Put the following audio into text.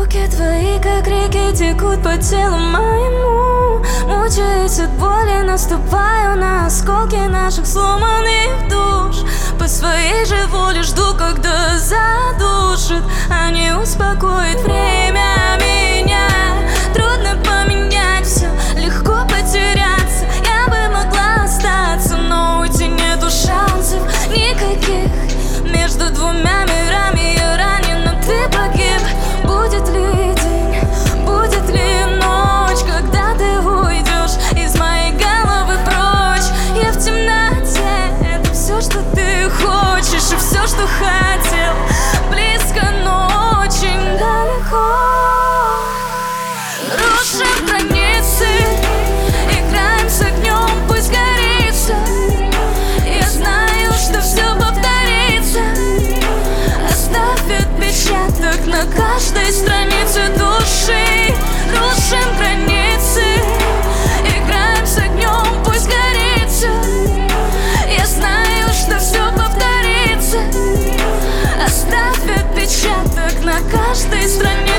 Руки твои, как реки, текут по телу моему. Мучаясь от боли, наступаю на осколки наших сломанных душ. По своей же воле жду, когда задушит, а не успокоит время меня. Трудно поменять все, легко потеряться. Я бы могла остаться, но уйти нету шансов никаких. Между двумя мирами я ранен, но ты погиб. Будет ли день, будет ли ночь, когда ты уйдешь из моей головы прочь? Я в темноте, это все, что ты хочешь, и все, что хотел. Близко, но очень далеко. Рушим границы, играем с огнем, пусть горится. Я знаю, что все повторится. Оставь отпечаток на каждой странице души. Рушим границы, играем с огнем, пусть горится. Я знаю, что все повторится. Оставь отпечаток на каждой странице.